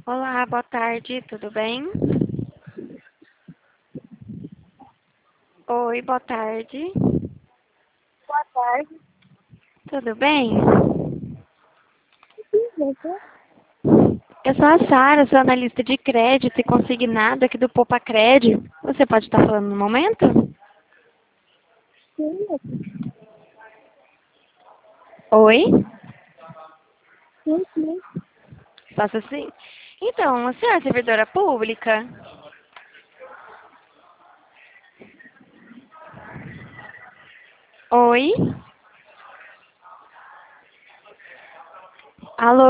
Olá, boa tarde, tudo bem? Oi, boa tarde, Boa tarde. tudo bem? Sim, você? Eu sou a Sara, sou analista de crédito e consignado aqui do Poupa Crédito. Você pode estar falando no momento? Sim, Oi? sim. Posso sim? Então, você é servidora pública? Oi? Alô?